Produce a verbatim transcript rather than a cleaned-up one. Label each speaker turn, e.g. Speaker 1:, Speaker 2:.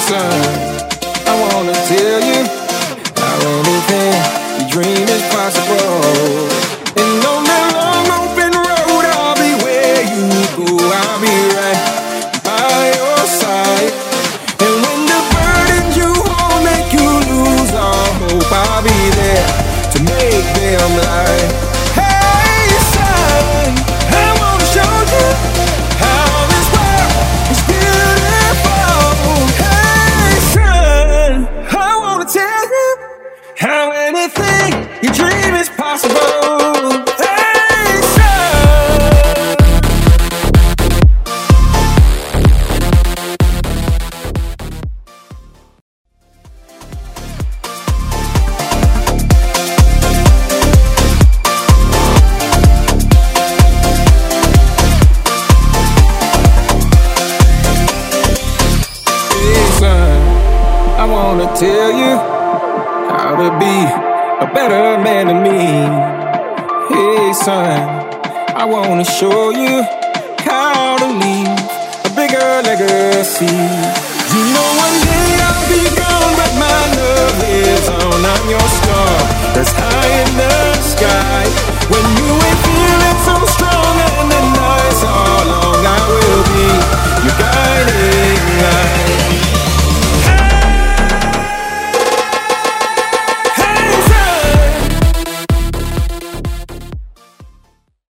Speaker 1: son, I wanna tell you how anything you dream is possible. And on that long open road, I'll be where you go. I'll be right by your side. And when the burden you hold make you lose all hope, I'll be there to make them lie. Hey son, I wanna show you how this world is beautiful. Hey son, I wanna tell you how anything you dream is possible. Hey son. Hey son, I wanna tell you how to be a better man than me. Hey son, I wanna show you how to leave a bigger legacy. You know one day I'll be gone, but my love lives on. I'm your star that's high in the sky.